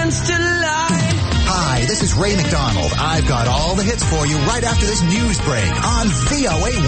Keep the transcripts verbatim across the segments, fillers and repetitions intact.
license to lie. Hi, this is Ray McDonald. I've got all the hits for you right after this news break on V O A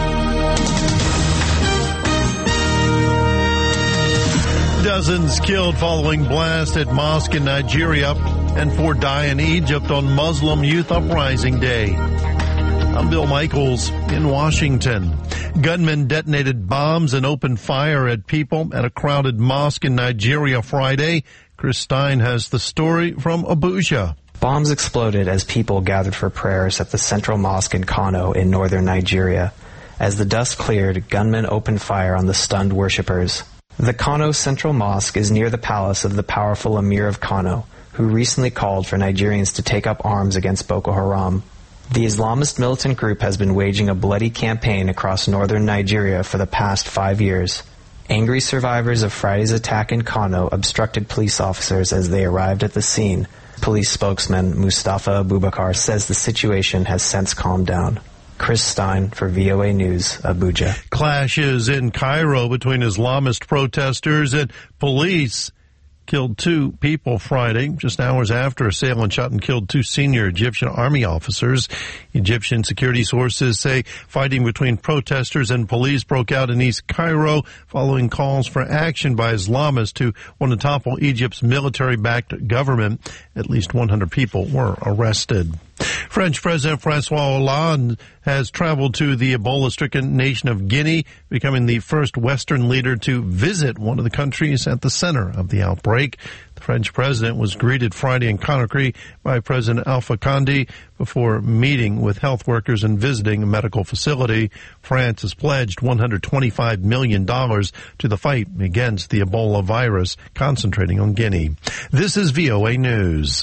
one. Dozens killed following blast at mosque in Nigeria, and four die in Egypt on Muslim Youth Uprising Day. I'm Bill Michaels in Washington. Gunmen detonated bombs and opened fire at people at a crowded mosque in Nigeria Friday. Chris Stein has the story from Abuja. Bombs exploded as people gathered for prayers at the central mosque in Kano in northern Nigeria. As the dust cleared, gunmen opened fire on the stunned worshippers. The Kano Central Mosque is near the palace of the powerful Emir of Kano, who recently called for Nigerians to take up arms against Boko Haram. The Islamist militant group has been waging a bloody campaign across northern Nigeria for the past five years. Angry survivors of Friday's attack in Kano obstructed police officers as they arrived at the scene. Police spokesman Mustafa Abubakar says the situation has since calmed down. Chris Stein for V O A News, Abuja. Clashes in Cairo between Islamist protesters and police killed two people Friday, just hours after a assailant shot and killed two senior Egyptian army officers. Egyptian security sources say fighting between protesters and police broke out in East Cairo following calls for action by Islamists who want to topple Egypt's military-backed government. At least one hundred people were arrested. French President Francois Hollande has traveled to the Ebola-stricken nation of Guinea, becoming the first Western leader to visit one of the countries at the center of the outbreak. The French president was greeted Friday in Conakry by President Alpha Conde before meeting with health workers and visiting a medical facility. France has pledged one hundred twenty-five million dollars to the fight against the Ebola virus, concentrating on Guinea. This is V O A News.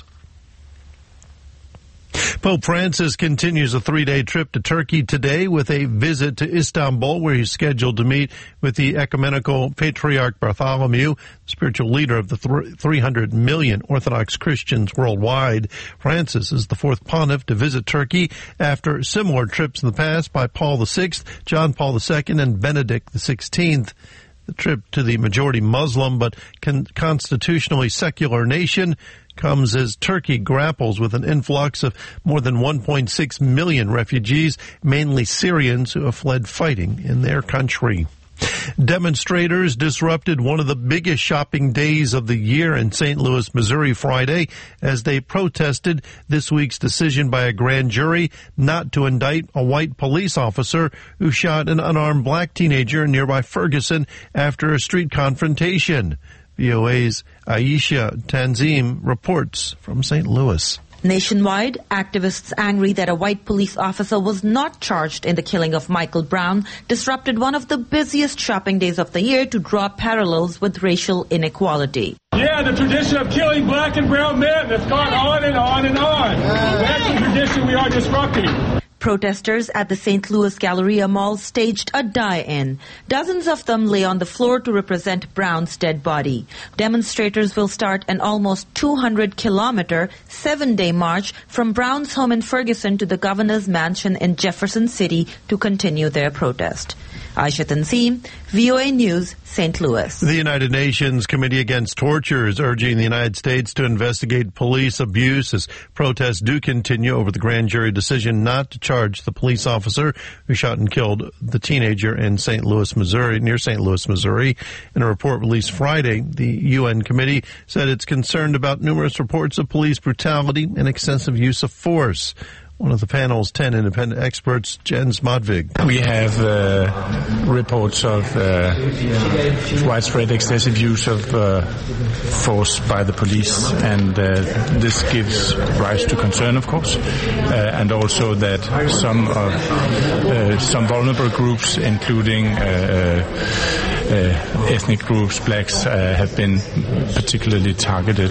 Pope Francis continues a three-day trip to Turkey today with a visit to Istanbul, where he's scheduled to meet with the ecumenical Patriarch Bartholomew, spiritual leader of the three hundred million Orthodox Christians worldwide. Francis is the fourth pontiff to visit Turkey after similar trips in the past by Paul the Sixth, John Paul the Second, and Benedict the Sixteenth. The trip to the majority Muslim but con- constitutionally secular nation comes as Turkey grapples with an influx of more than one point six million refugees, mainly Syrians who have fled fighting in their country. Demonstrators disrupted one of the biggest shopping days of the year in Saint Louis, Missouri Friday as they protested this week's decision by a grand jury not to indict a white police officer who shot an unarmed black teenager in nearby Ferguson after a street confrontation. V O A's Aisha Tanzim reports from Saint Louis. Nationwide, activists angry that a white police officer was not charged in the killing of Michael Brown disrupted one of the busiest shopping days of the year to draw parallels with racial inequality. Yeah, the tradition of killing black and brown men that's gone on and on and on. That's the tradition we are disrupting. Protesters at the Saint Louis Galleria Mall staged a die-in. Dozens of them lay on the floor to represent Brown's dead body. Demonstrators will start an almost two hundred kilometer, seven-day march from Brown's home in Ferguson to the governor's mansion in Jefferson City to continue their protest. Aisha Tanzim, V O A News, Saint Louis. The United Nations Committee Against Torture is urging the United States to investigate police abuse as protests do continue over the grand jury decision not to charge the police officer who shot and killed the teenager in Saint Louis, Missouri, near Saint Louis, Missouri. In a report released Friday, the U N committee said it's concerned about numerous reports of police brutality and excessive use of force. One of the panel's ten independent experts, Jens Modvig. We have uh, reports of uh, widespread excessive use of uh, force by the police, and uh, this gives rise to concern, of course, uh, and also that some of uh, some vulnerable groups, including uh, uh, ethnic groups, blacks, uh, have been particularly targeted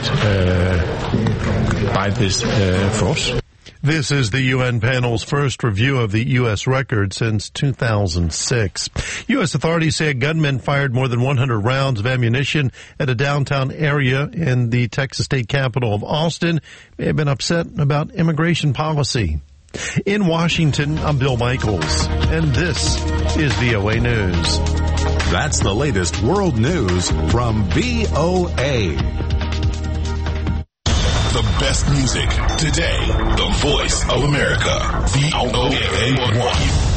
uh, by this uh, force. This is the U N panel's first review of the U S record since two thousand six. U S authorities say a gunman fired more than one hundred rounds of ammunition at a downtown area in the Texas state capital of Austin. May have been upset about immigration policy. In Washington, I'm Bill Michaels, and this is V O A News. That's the latest world news from V O A. the best music. Today, the voice of America. V O A one.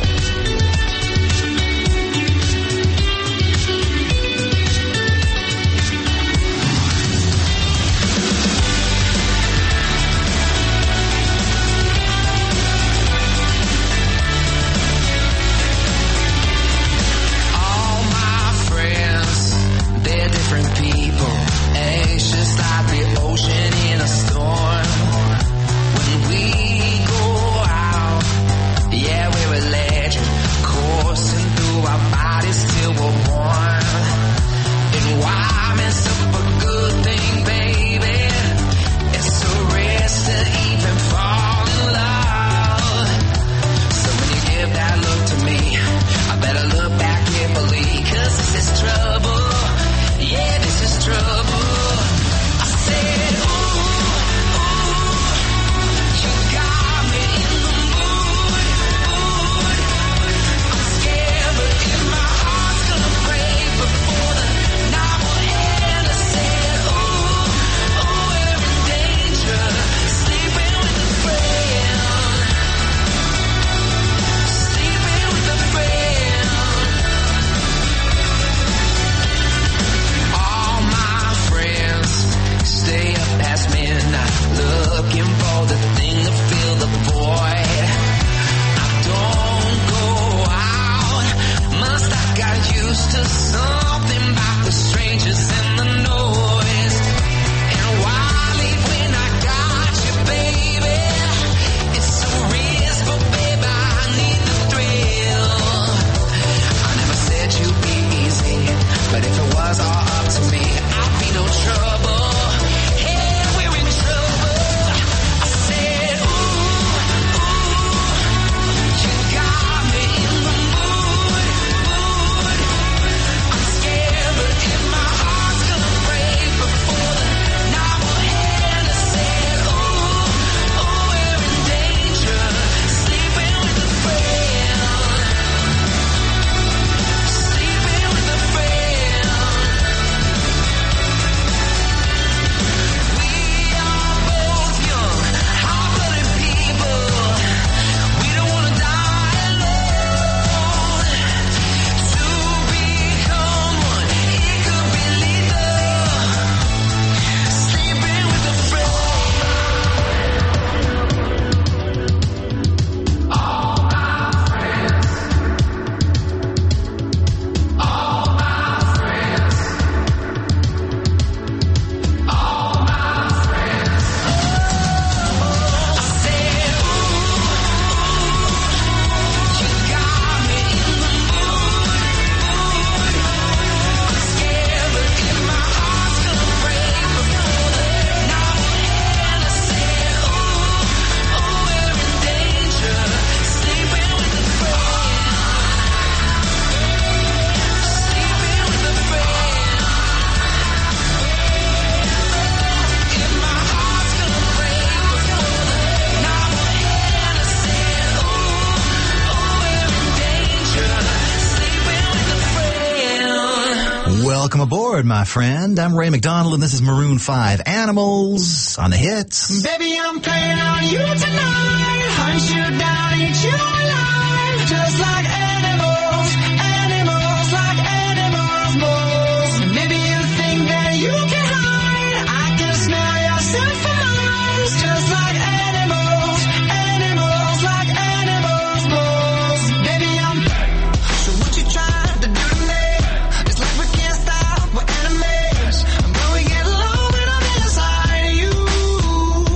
Welcome aboard, my friend. I'm Ray McDonald, and this is Maroon five, Animals on the Hits. Baby, I'm playing on you tonight. Hunt you down, eat you alive. Just like animals, animals, like animals, moles. Maybe you think that you can hide. I can smell your scent for miles. Just like animals, animals, like animals, moles. Baby, I'm... So what you trying to do to me? It's like we can't stop, we're enemies. But we get along when I'm inside you.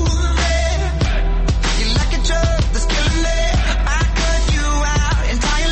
You like a drug that's killing me. I cut you out entirely.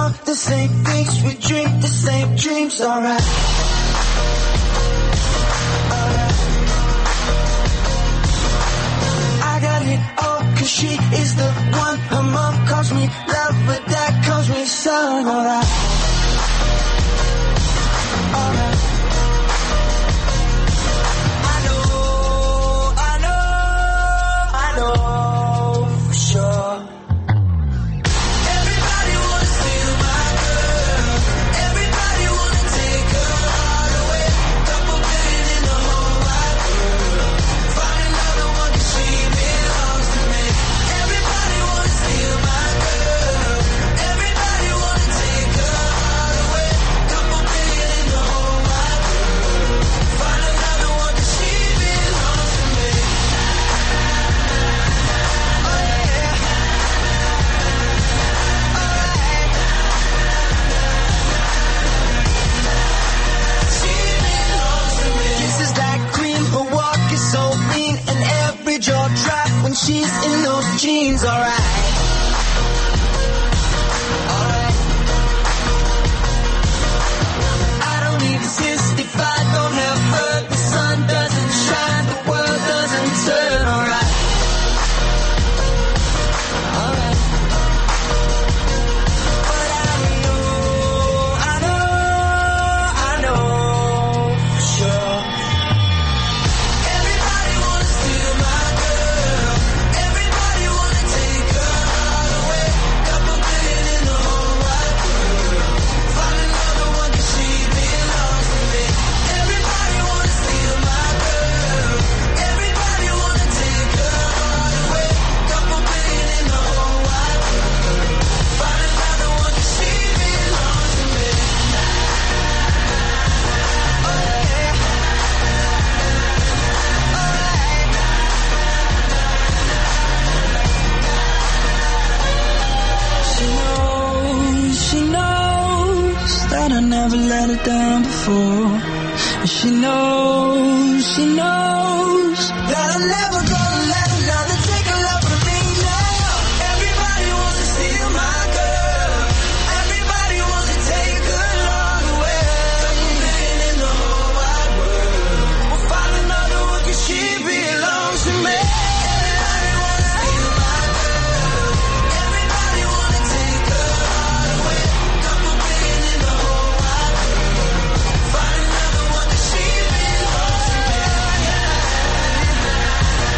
want the same things, we dream the same dreams, alright. Alright. I got it all, cause she is the one. Her mom calls me love, but dad calls me son, alright. Alright. I know, I know, I know for sure. Everybody wanna steal my girl. Everybody wanna take her heart away. Couple billion in the whole wide world. Find another one 'cause she belongs to me. Everybody wanna steal my girl. Everybody wanna take her heart away. Couple billion in the whole wide world. Find another one 'cause she belongs to me. Oh yeah. Alright. She belongs to me. Kisses like cream, her walk is so mean, and every jaw drop when she's in those jeans, alright. Alright. I don't exist if I don't have her. The sun doesn't shine, the world doesn't turn, alright. Alright. But I know, I know, I know for sure. Everybody wanna steal my girl. Everybody wanna take her heart away. Couple billion in the whole wide world. Find another one 'cause she belongs to me. Everybody wanna steal my girl. Everybody wanna take her heart away. Couple billion in the whole wide world. Find another one 'cause she belongs to me. Oh yeah. She knows, she knows that I never let her down before. And she knows, she knows that I'm never gonna let another take her love from me now. Everybody wants to steal my girl. Everybody wants to take her love away. Couple billion in the whole wide world. We'll find another one 'cause she belongs to me. Everybody wanna steal my girl. Everybody wanna take her heart away. Couple billion in the whole wide world. Find another one 'cause she belongs to me.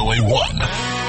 O A one.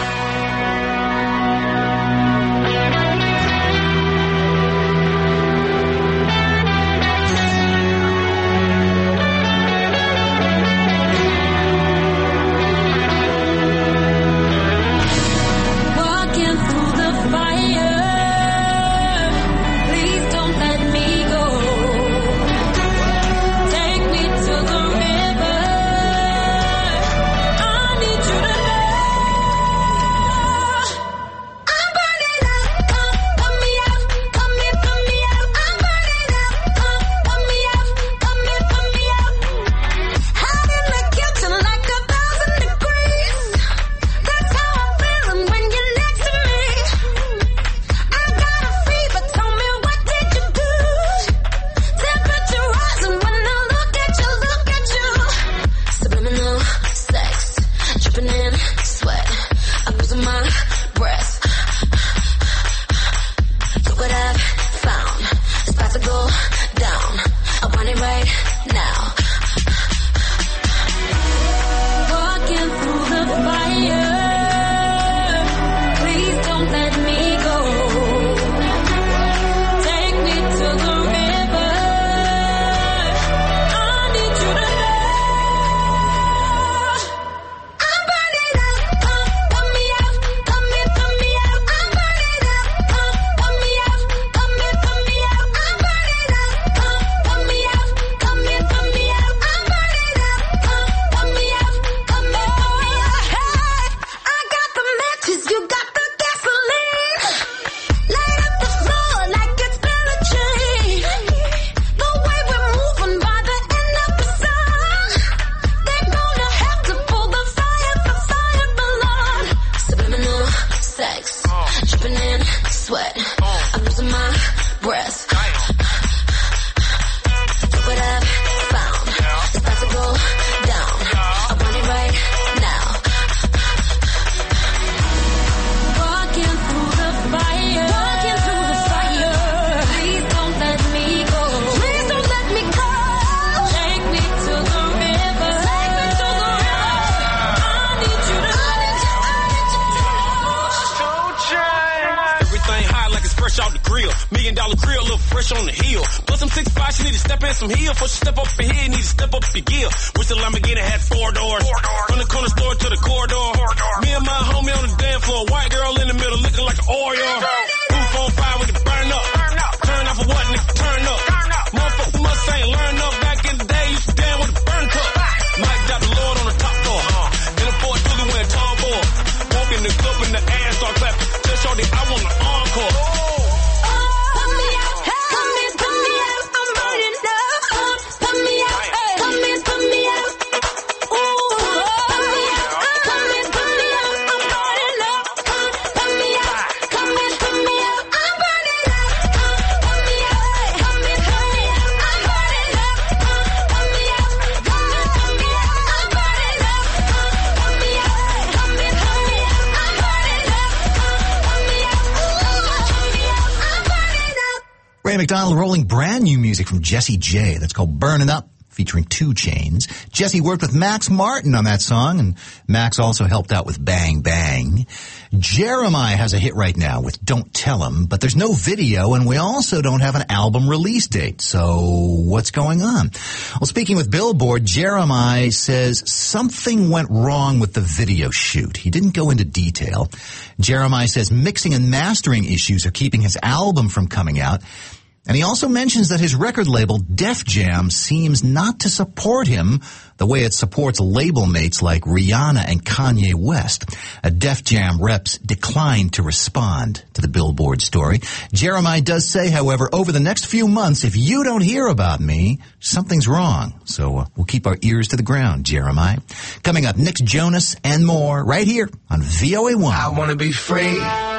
Ray McDonald rolling brand new music from Jessie J. That's called Burnin' Up, featuring two Chainz. Jessie worked with Max Martin on that song, and Max also helped out with Bang Bang. Jeremiah has a hit right now with Don't Tell Him, but there's no video, and we also don't have an album release date. So what's going on? Well, speaking with Billboard, Jeremiah says something went wrong with the video shoot. He didn't go into detail. Jeremiah says mixing and mastering issues are keeping his album from coming out. And he also mentions that his record label, Def Jam, seems not to support him the way it supports label mates like Rihanna and Kanye West. A Def Jam reps declined to respond to the Billboard story. Jeremiah does say, however, over the next few months, if you don't hear about me, something's wrong. So uh, we'll keep our ears to the ground, Jeremiah. Coming up, Nick Jonas and more right here on V O A one. I want to be free.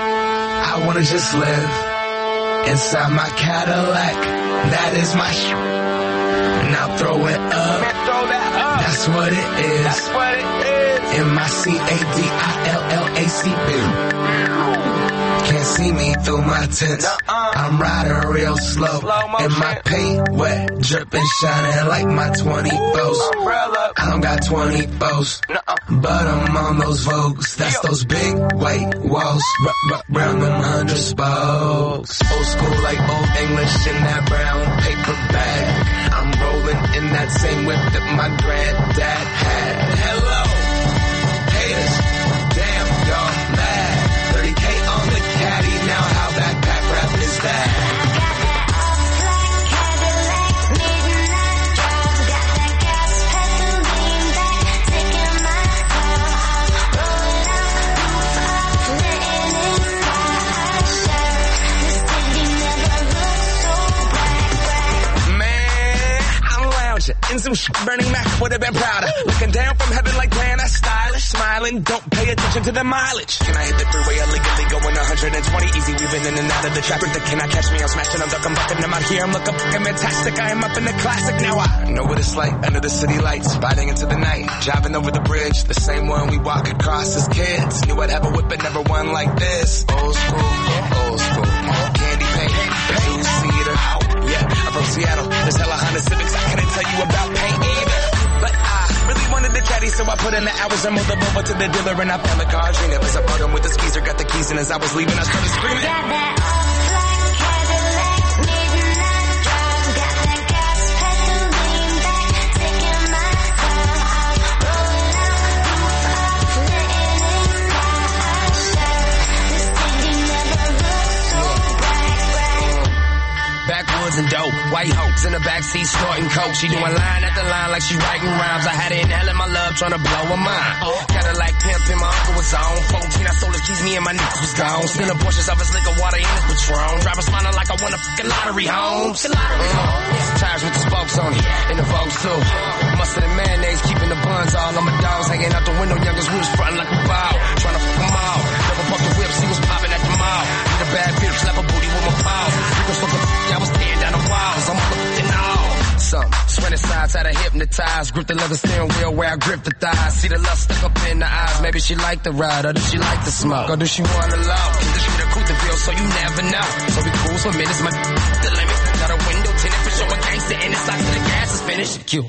I want to just live. Inside my Cadillac, that is my sh- Now throw it up, throw that up. That's what it is. That's what it is. M I C A D I L L A C B. Can't see me through my tents. I'm riding real slow, and my paint wet, dripping, shining like my twenty-fours. I don't got twenty-fours, but I'm on those Vogues. That's those big white walls, r- r- round them hundred spokes. Old school like old English in that brown paper bag. I'm rolling in that same whip that my granddad had. Hello, haters, damn y'all mad. thirty K on the caddy, now how backpack rap is that? In some sh- Bernie Mac would have been prouder. Looking down from heaven like man, that's stylish. Smiling, don't pay attention to the mileage. Can I hit the freeway illegally going one hundred twenty? Easy weaving in and out of the traffic. Can I catch me? I'm smashing, I'm ducking, bucking. I'm out here, I'm looking fucking fantastic. I am up in the classic. Now I know what it's like under the city lights. Riding into the night, driving over the bridge. The same one we walk across as kids. Knew I'd have a whip, but never one like this. Old school, old school. Candy paint, a two-seater. Yeah, I'm from Seattle. There's hella Honda Civics. I couldn't tell you about paint either. But I really wanted the caddy, so I put in the hours and moved the over to the dealer, and I found the car. Dream it was a bug with the skeezer, got the keys, and as I was leaving, I started screaming. Got that all-black Cadillac, midnight drive, got that gas pedal lean back, taking my time, I'm rolling out, roof off, letting it fly. This city never looks so bright, bright. Backwoods and dope, white hopes in the backseat snorting coke. She doing line after line like she writing rhymes. I had it in hell in my love trying to blow her mind. Cadillac pimpin', my uncle was on. fourteen, I sold his keys, me and my niggas was gone. Stealing Porsches off his liquor, water in his Patron. Driver smiling like I won a fucking lottery home. Mm. Tires with the spokes on it, and the Vogues too. Mustard and mayonnaise, keeping the buns all on my dogs. Hanging out the window, youngest we was frontin' like a ball. Trying to fuck them all. Double pump the whips, he was popping at the mall. Need a bad bitch, slap a booty with my paw. Rico's fucking I was tearing down the walls. I'm looking all. Some sweating sides had her hypnotized. Grip the leather steering wheel where I grip the thighs. See the lust stuck up in the eyes. Maybe she like the ride, or does she like the smoke, or does she want to love? Cause this shit a Coulterville, so you never know. So we cruise for minutes, my the limit. Got a window tinted for showing gangster in it. Socks till the gas is finished. Cute.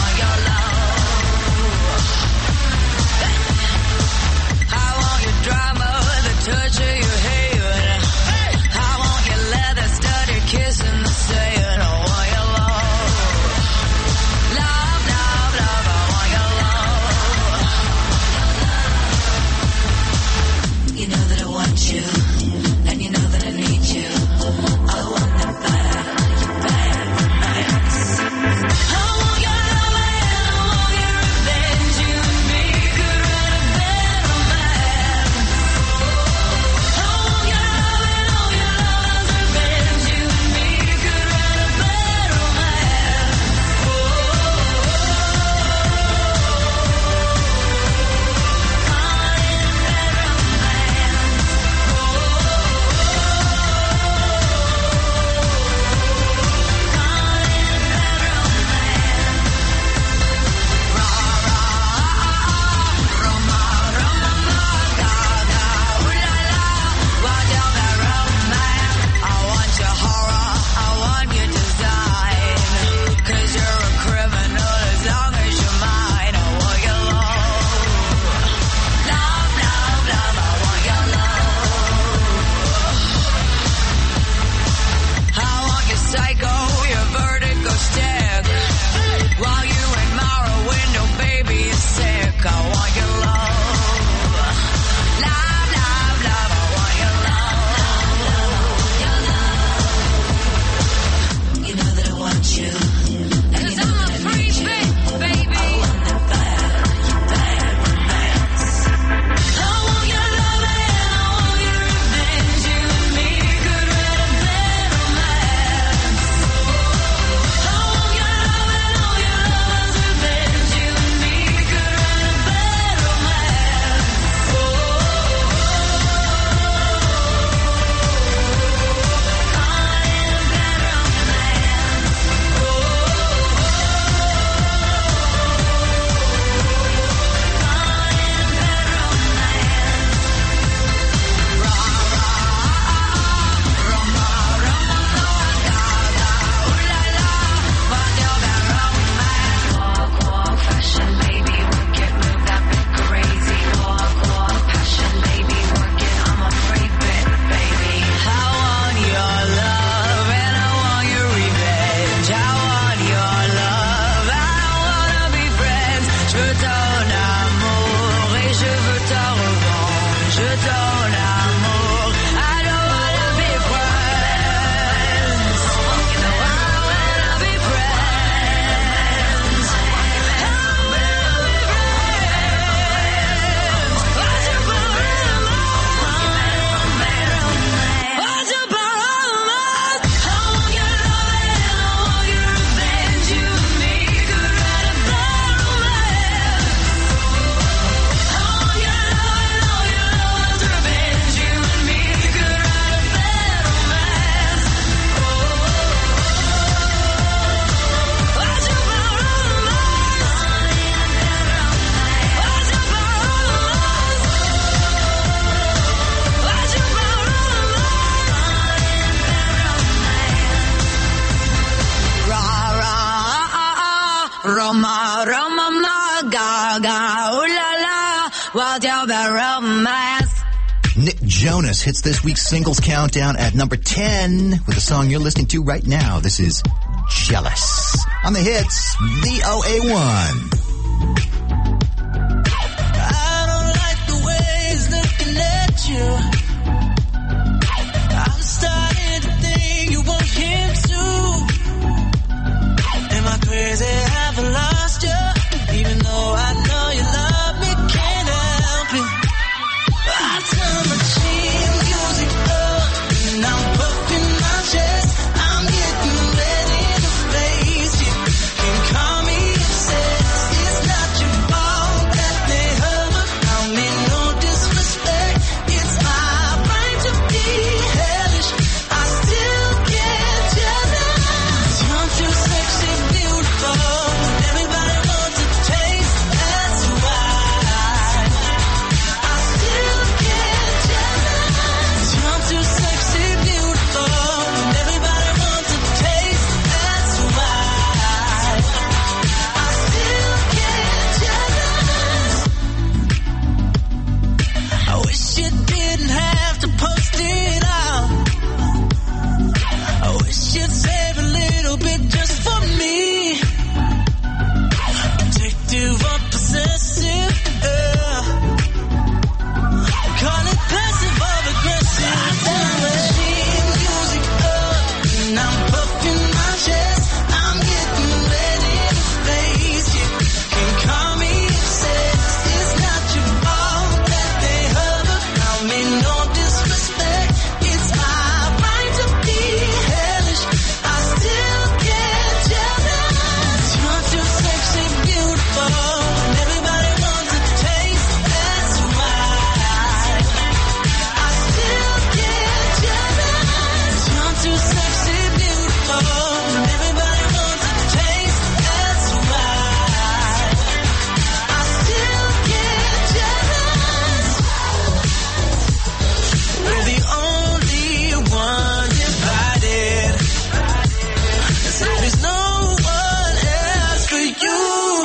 Drive ta revanche, ton amour. I don't wanna be friends. I don't wanna be friends. I don't wanna be friends. What's your problem? What's your problem? I want your love and I want your revenge. You and me could write a bad romance. I want your love and all your love's revenge. You and me could write a bad romance. What's your problem? What's your problem? What's your problem? Ra ra Roma Roma ma ga ga ooh la la. What's your romance? Nick Jonas hits this week's singles countdown at number ten with the song you're listening to right now. This is Jealous. On the hits, V O A one. I don't like the way he's looking at you. I'm starting to think you want him too. Am I crazy? Have I lost you? Even though I know you love me, can't help it. I turn my cheap music up and I'm puffing my chest. I'm getting ready to face it. Can call me obsessed. It's not your fault that they hurt. I mean no disrespect. It's my right to be hellish. I still get jealous. You're too sexy, beautiful. Everybody wants a taste. That's why I still get jealous. You're too sexy, beautiful. Everybody wants a taste. That's why I still get jealous. I wish you didn't have to post it out. I wish you'd save a little bit just for me. Addictive or possessive, yeah. Call it passive or aggressive. I turn my cheap music up and I'm puffing my chest. I'm getting ready to face it. Can call me obsessed. It's not your fault that they hurt. I mean no disrespect. It's my right to be hellish. I still get jealous. You're too sexy, beautiful. And everybody wants a taste. That's why I still get jealous. You're too sexy, beautiful. And everybody wants a taste. That's why I still get jealous. We're the only one divided. As if there's no one else for you.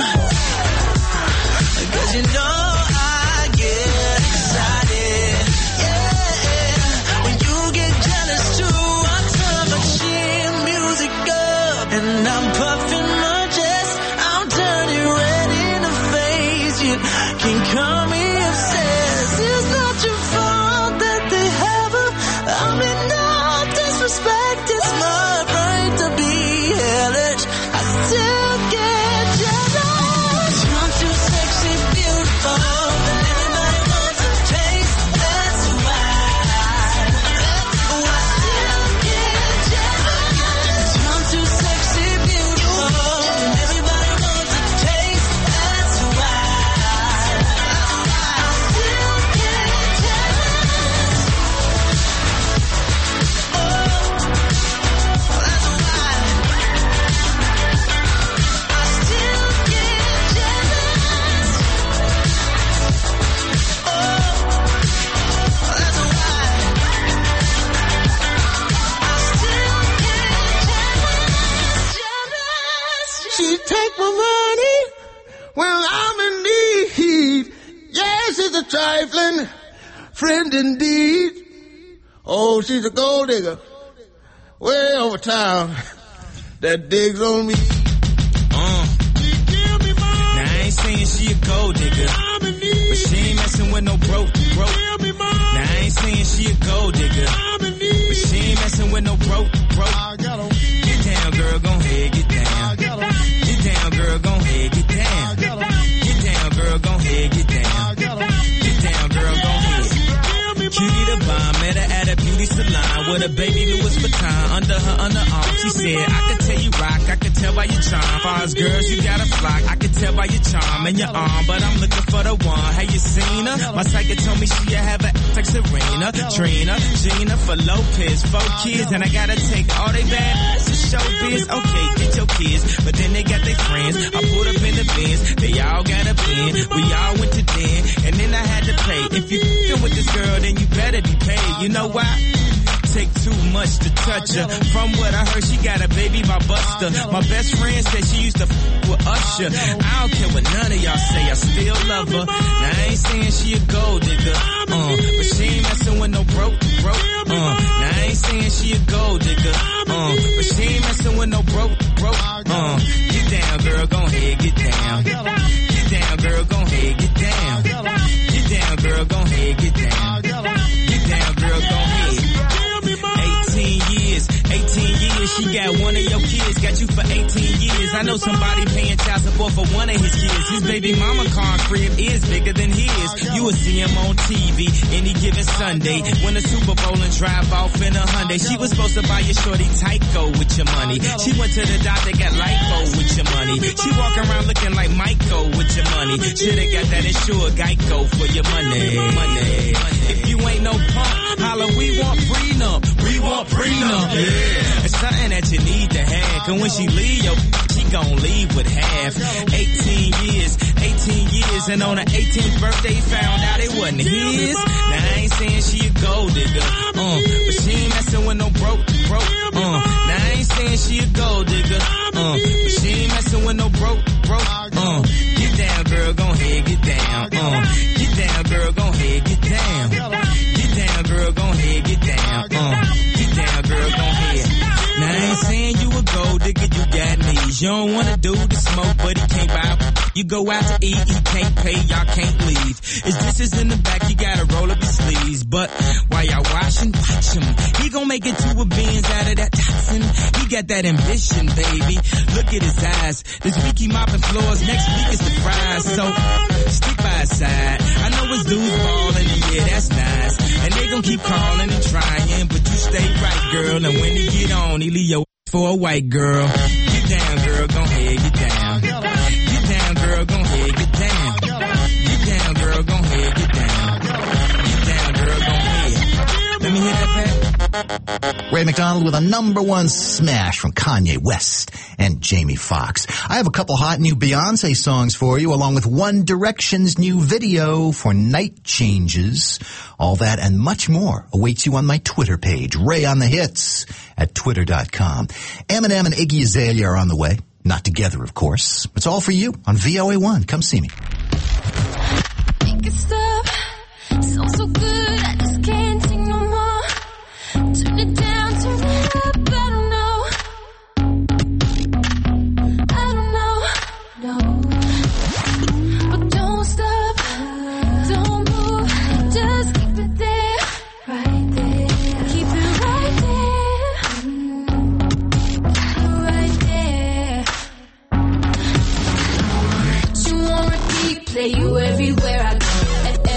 Cause you know I get excited. Yeah. When you get jealous too, I turn my cheap music up and I'm puffing my chest. I'm turning ready to face it. Can call me obsessed. It's not your fault that they have her. I mean no disrespect. It's my right to be hellish. I still get jealous. You're too sexy, beautiful. And everybody wants a taste. That's why oh, I still get jealous. You're too sexy, beautiful. And everybody wants a taste. That's why I still get jealous. Oh, that's why I still get jealous. Oh, that's why I still get jealous. She take my money when I'm in need. Yes, it's a trifling friend indeed. Oh, she's a gold digger way over town that digs on me. Uh. Now I ain't saying she a gold digger, but she ain't messing with no broke, broke. Now I ain't saying she a gold digger, but she ain't messing with no broke, broke. Get down, girl, gon' head, get down. Get down, girl, gon' head, get down. Get down, girl, gon' head, get down. Get down, girl, gon' head. Cutie the bomb, met her at a beauty salon with a baby Louis Vuitton under her underarm. She said, I could tell you rock, I could tell by your charm. Far as girls, you got a flock. I could tell by your charm and your arm, but I'm looking for the one. Have you seen her? My psychic told me she have a like Serena, Trina, Gina for Lopez, four kids, and I gotta take all they bad to show biz. Okay, get your kids, but then they got their friends. I pulled up in the Benz, they all got a bin. We all went to den, and then I had to pay. If you f***ing with this girl, then you better be paid. You know why? Take too much to touch her. From what I heard, she got a baby by Buster. My best friend said she used to f*** with Usher. I don't care what none of y'all say, I still love her. Now I ain't saying she a gold digger, uh, but she ain't messing with no broke, broke, uh. Now I ain't saying she a gold digger, uh, but she ain't messing with no broke, broke, uh. Get down, girl, gon' head, get down. Get down, girl, gon' head, get down. Get down, girl, gon' head, get down. Get down, girl, gon' head. eighteen years, eighteen years, she got one of your kids, got you for eighteen years. I know somebody paying child support for one of his kids. His baby mama car crib is bigger than his. You will see him on T V any given Sunday. Win a Super Bowl and drive off in a Hyundai. She was supposed to buy your shorty Tyco with your money. She went to the doctor, got lipo with your money. She walk around looking like Michael with your money. Shoulda got that insured Geico for your money. Money. If you ain't no punk, holla, we want prenup. We want prenup. Yeah. It's something that you need to have. Cause when she leave, yo, she gon' leave with half. eighteen years, eighteen years, and on her eighteenth birthday, found out it wasn't his. Now I ain't saying she a gold digger, uh, but she ain't messing with no broke, broke, uh. Now I ain't saying she a gold digger, uh, but she ain't messing with no broke, broke, uh. Get down, girl, gon' head, get down, uh. Get down, girl, gon' head, get down. Get down, girl, gon' head, get down, uh. Get down, girl, gon' head. Now I ain't saying you a gold digger, you got knees. You don't wanna do the smoke, but he can't buy. You go out to eat, he can't pay, y'all can't leave. His dishes in the back, you gotta roll up your sleeves. But while y'all washing, watch him. He gon' make it to a Benz out of that toxin. He got that ambition, baby. Look at his eyes. This week he mopping floors, next week is the fries. So stick by his side. I know his dudes ballin', and yeah, that's nice. And they gon' keep calling and trying, but you stay right, girl. And when he get on, he leave your for a white girl. Get down, girl, gon' head, get down. Get down, girl, gon' head, get down. Get down, girl, gon' head, get down. Get down, girl, gon' head. Let me hear that back. Ray McDonald with a number one smash from Kanye West and Jamie Foxx. I have a couple hot new Beyonce songs for you, along with One Direction's new video for Night Changes. All that and much more awaits you on my Twitter page, Ray on the Hits at twitter dot com. Eminem and Iggy Azalea are on the way. Not together, of course. It's all for you on V O A one. Come see me. Make it stop. Sounds so good, I just can't take no more. Turn it down, turn it up, I don't know. I don't know, no. But don't stop, don't move, just keep it there, right there. Keep it right there, right there. Put you on repeat, play you everywhere I go.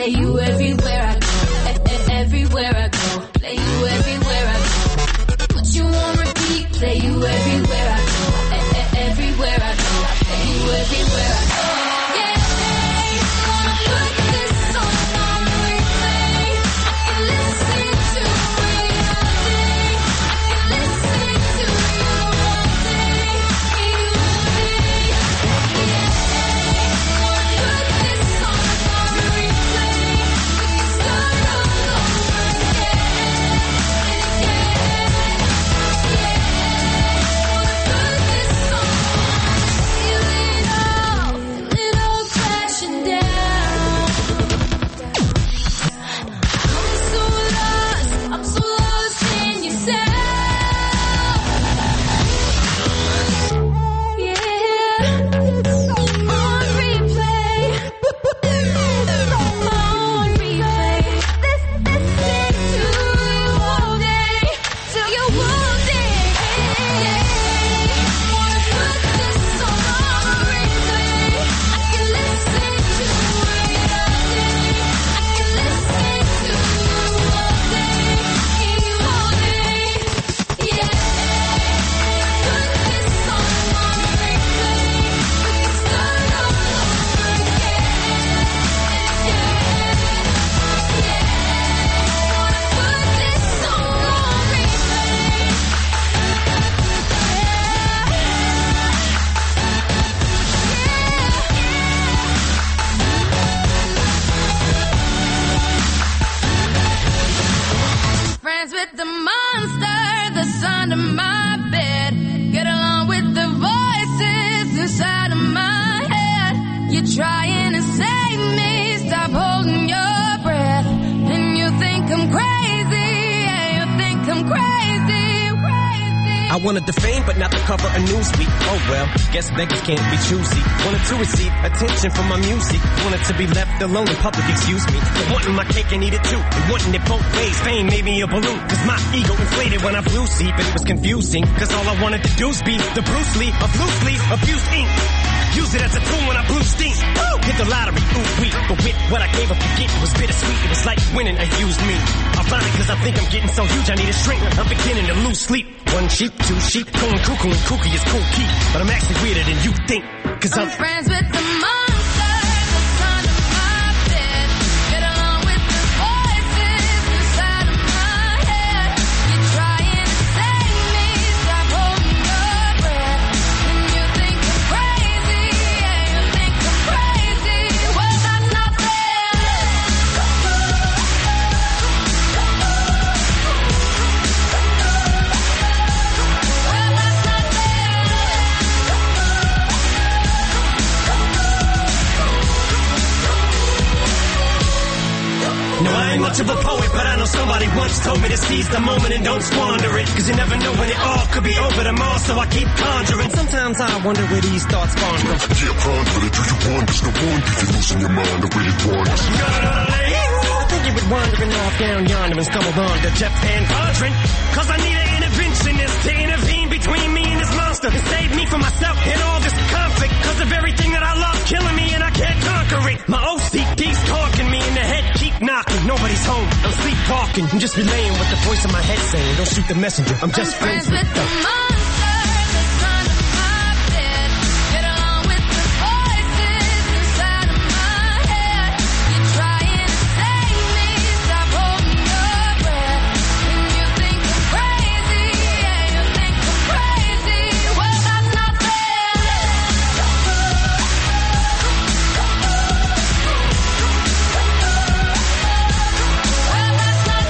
Play you everywhere I go. E- e- everywhere I go. Play you everywhere I go. Put you on repeat. Play you everywhere I go. E- e- everywhere I go. Play you everywhere I go. Yeah, gonna put this song on replay. I can listen to it all day. I can listen to you all day. You day. Yeah, gonna put this song on replay. We can start all over again. Yeah, yeah. Gonna put this song on. Feel it all, feel it all crashing down. I'm so lost, I'm so lost in your sound. Yeah, on replay, on replay. This, listen to you all day, till you all day. Wanna put this song on replay. I can listen to it all day. I can listen to you all day, you all day. Yeah, put this song on replay. We can start all over again. Yeah, yeah. Wanna put this song on replay. Friends with the monster that's under my bed. Get along with the voices inside of my head. You're trying to save me, stop holding your breath. And you think I'm crazy, yeah, you think I'm crazy, crazy. I wanted the fame, but not the cover of Newsweek. Oh well, guess beggars can't be choosy. Wanted to receive attention from my music. Wanted to be left alone in public, excuse me. But wanting my cake and eat it too. And wanting it both ways. Fame made me a balloon. Cause my ego inflated when I flew see. But it was confusing. Cause all I wanted to do was be the Bruce Lee of loosely abused ink. Use it as a tool when I blew steam. Woo! Hit the lottery, ooh wee. But with what I gave up to get, it was bittersweet. It was like winning a used me. Ironic, cause I think I'm getting so huge I need a shrink. I'm beginning to lose sleep. One sheep, two sheep, going cuckoo and kooky is cool key. But I'm actually weirder than you think. Cause I'm, I'm friends with the monster that's under my bed. Get along with the voices inside of my head. You're trying to save me, stop holding your breath. And you think I'm crazy, yeah, you think I'm crazy. Well, that's not fair. Well, that's not no, I ain't much of a poet, but I know somebody once told me to seize the moment and don't squander it. Cause you never know when it all could be over tomorrow, so I keep conjuring. Sometimes I wonder where these thoughts spawn from. Yeah, ponder it. Do you wonder? No wonder you're losing your mind the way it wanders. I think you been wandering off down yonder and stumbled on to Jeff Van Vondren. Cause I need an interventionist to intervene between me and this monster and save me from myself and all this conflict. Cause of everything that I love killing me and I can't conquer it. My O C D's talking me in the head, keep knocking. Nobody's home, I'm sleepwalking. I'm just relaying what the voice in my head saying. Don't shoot the messenger, I'm just I'm friends with the monster that's under my bed. Get along with the voices inside of my head. You're trying to save me, stop holding your breath. And you think I'm crazy, yeah, you think I'm crazy. Well, that's not fair. Well, that's not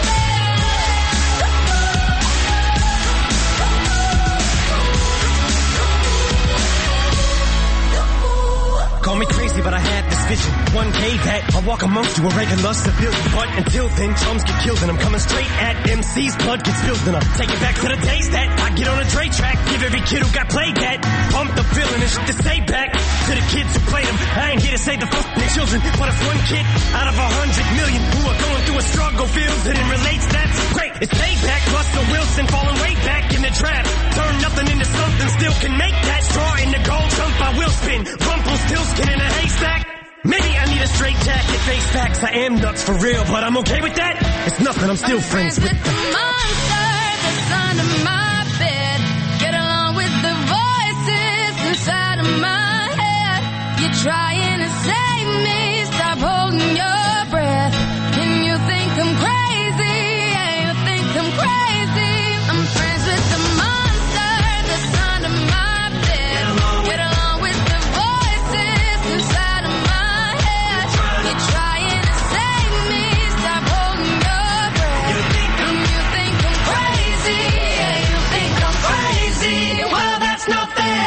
Call me crazy, but I had this vision. One day that I'll walk amongst you a regular civilian. But until then, chums get killed and I'm coming straight at M C's. Blood gets spilled and I take it back to the days that I get on a Dre track. Give every kid who got played that. Pump the feeling and shit to say back to the kids who played them. I ain't here to save the fucking children, but if one kid out of a hundred million who are going through a struggle feels it and relates, that's great. It's payback. Russell Wilson falling way back in the draft. Turn nothing into something, still can make that straw in the gold jump. I will spin. Rumpelstiltskin in a haystack. Maybe I need a straight jacket, face facts. I am nuts for real, but I'm okay with that. It's nothing. I'm still friends with the monster that's under my bed. Get along with the voices inside of my head. You're trying to save me. Stop holding your breath. And you think I'm crazy. Yeah, you think I'm crazy. I'm friends with the monster that's under my bed. Get along with the voices inside of my head. You're trying to save me. Stop holding your breath. And you think I'm crazy. Yeah, you think I'm crazy. Well, that's not fair.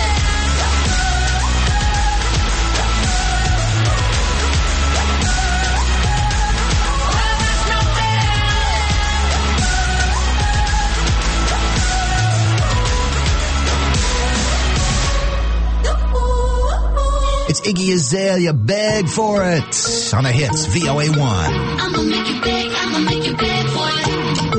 It's Iggy Azalea, Beg for It, on the hits, V O A one. I'ma make you beg, I'ma make you beg for it.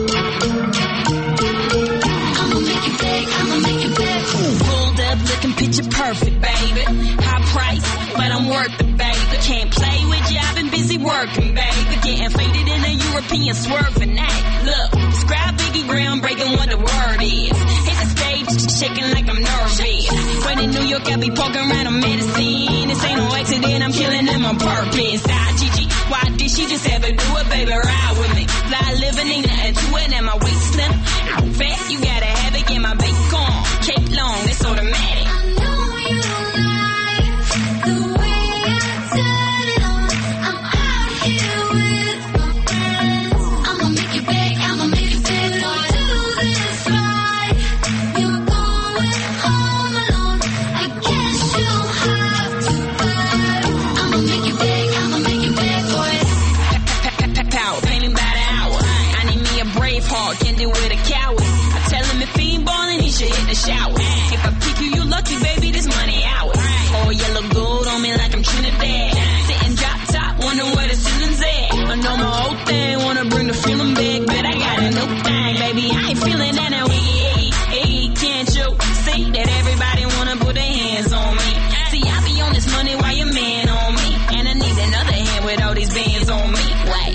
I'ma make you beg, I'ma make you beg for it. Pulled up looking picture perfect, baby. High price, but I'm worth it, baby. Can't play with you, I've been busy working, baby. Getting faded in a European swerving act. Look, describe Biggie groundbreaking what the word is. Hit the stage, shaking like I'm nervous. When in New York, I be poking around a medicine. This ain't no accident, I'm killing them on purpose. Ah, Gigi, why did she just ever do it, baby? Ride with me. Fly living, ain't nothing to it, and my waist slim. Fat, you gotta have it, get my bacon. Cake long, it's automatic. I know you like the way I turn it on. I'm out here with my friends. I'ma make you beg, I'ma make you beg for it. Do this right. You're going home alone. I guess you'll have to beg. I'ma make you beg, I'ma make you beg for it. Power, pay me by the hour. I need me a brave heart, can't deal with a coward. I tell him if he ain't ballin', he should hit the shower. If I pick you, you lucky, baby, this money out. Oh, yellow gold on me like I'm Trinidad. Sitting drop top, wonder where the ceiling's at. I know my old thing, wanna bring the feeling back, but I got a new thing, baby. I ain't feeling that now. Hey, hey, can't you see that everybody wanna put their hands on me? See, I be on this money while your man on me, and I need another hand with all these bands on me. Wait.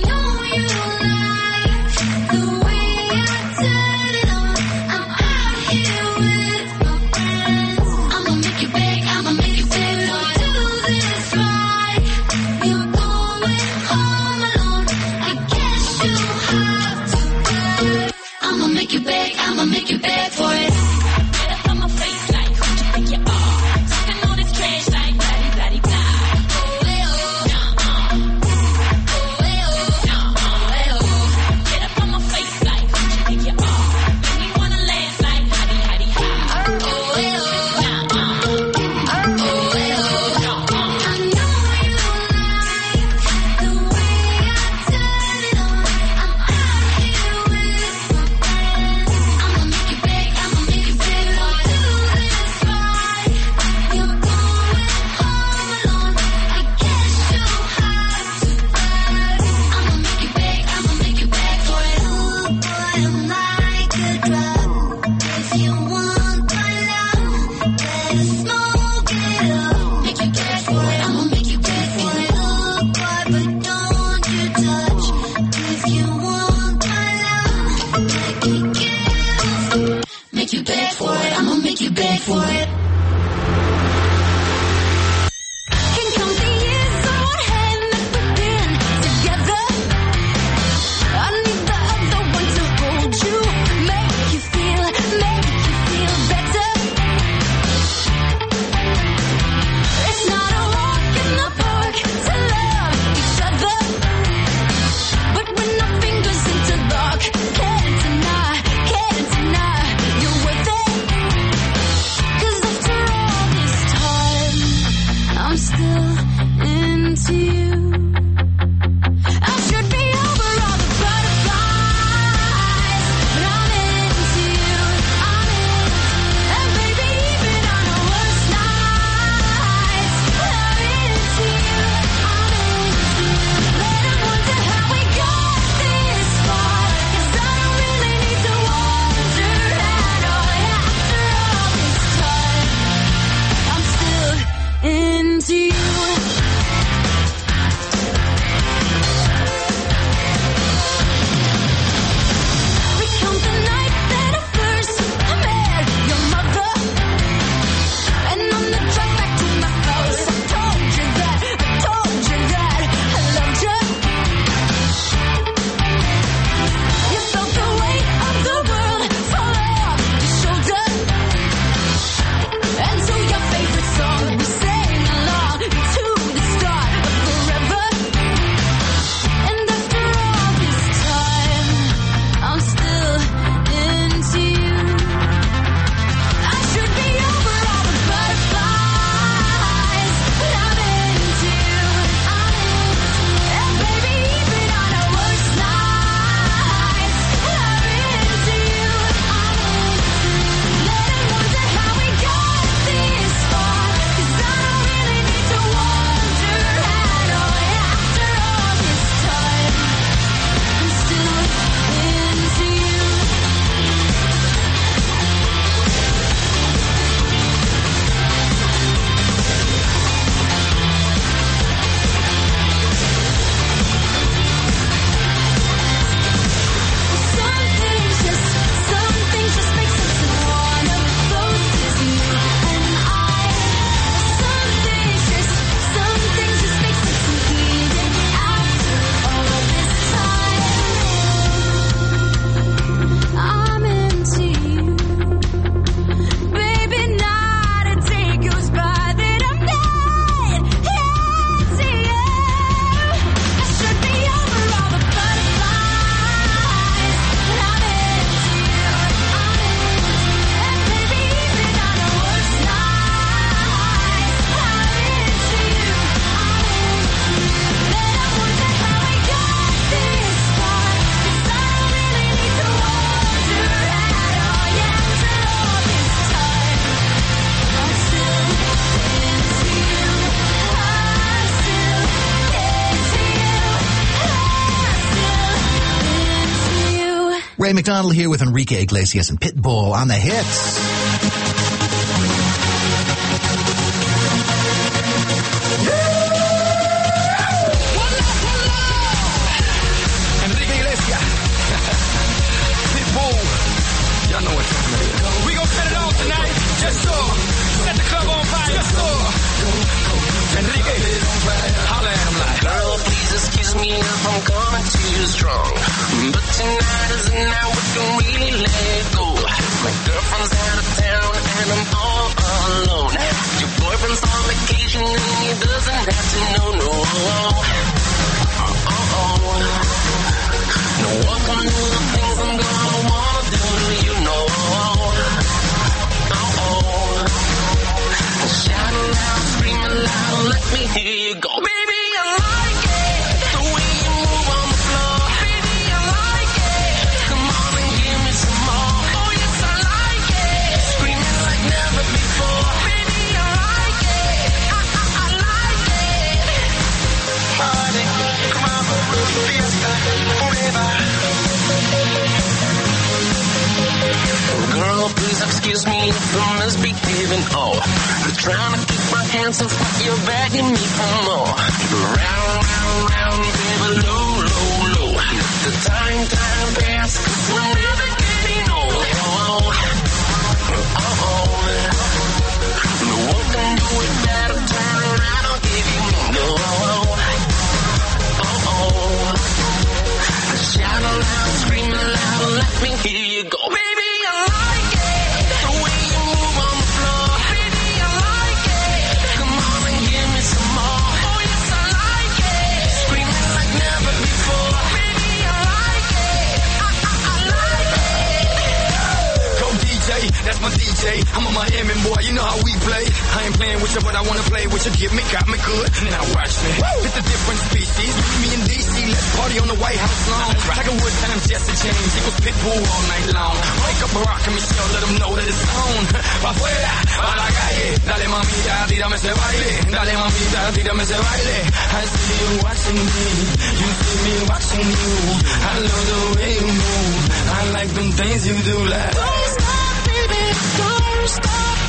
The way I turn it on. I'm out here with my friends. I'ma make you beg, I'ma make you beg for it. Do this right. You're going home alone. I guess you'll have to beg. I'ma make you beg, I'ma make you beg for it. Get up on my face like who you think you are? Talking all this trash like bloody bloody blah. Oh, eh, oh. Nuh-uh. Oh, eh, oh. Nuh-uh. Eh, oh. Get up on my face like who you think you are? Make me wanna laugh like howdy howdy ha. Oh, eh, oh. Nuh-uh. Oh, eh, oh. Nuh-uh. I know you like the way I turn it on. I'm out here with my friends. I'ma make you beg, I'ma make you beg for it. Do this right. You're going home alone. I guess you'll have to beg. I'ma make you beg, I'ma make you beg for it. Ooh, boy, I'm like a drug. If you want my love, better smoke it up. Make you beg for it, I'ma make you beg for it. Ooh, boy, but don't you touch. If you want my love, make me give. Make you beg for it, I'ma make you beg for it. Can come the years on hand that we've been together. I need the other one to hold you, make you feel, make you feel better. It's not a walk in the park to love each other, but when our fingers interlock, can't deny, can't deny you're worth it. 'Cause after all this time, I'm still into you. I should be over all the butterflies, but I'm into you, I'm into you. And baby, even on the worst nights, I'm into you, I'm into you. Let 'em wonder how we got this far, 'cause I don't really need to wonder at all. After all this time, I'm still into you. Ray McDonald here with Enrique Iglesias and Pitbull on the hits. Enrique Iglesias. Pitbull. Y'all know what time it is. We gon' set it off tonight. Just so. Set the club on fire. Just so. Enrique. Holla at him like. Girl, please excuse me if I'm coming to you strong. But tonight is the night we can really let it go. My girlfriend's out of town and I'm all alone. Your boyfriend's on vacation and he doesn't have to know, no. Uh-oh. No, welcome to the things I'm gonna wanna do, you know. Uh-oh. Shout it out, scream it loud, let me hear you go. Baby, I like it, the way you move on the floor. Baby, I like it, come on and give me some more. Oh yes, I like it, screaming like never before. Baby, I like it, I, I, I like it. Party, come on, fiesta, forever. Girl, please excuse me if I'm misbehaving. Oh, I'm trying to keep my hands off what you're begging me for more. Round, round, round, baby, low, low, low. Let the time, time pass, cause we're never getting old. Oh, oh, oh. No one can do it better. Turn around, I'll give you no. Oh, oh. Shout aloud, scream aloud, let me hear you go. Baby, I like it, the way you move on the floor. Baby, I like it, come on and give me some more. Oh yes, I like it, screaming like never before. Baby, I like it, I, I, I like it. Go D J, that's my D J. I'm a Miami boy, you know how we play. I ain't playing with you, but I wanna play with you. Give me, got me good, now watch me. It's a different species, me and D C, let's party on the White House lawn. Like a wood times Jesse James, he was Pitbull all night long. Wake up Barack and Michelle, let them know that it's on. Pa' afuera, pa' la calle, dale mamita, tírame ese baile. Dale mamita, tírame ese baile. I see you watching me, you see me watching you. I love the way you move, I like them things you do like. Don't stop, baby, don't stop.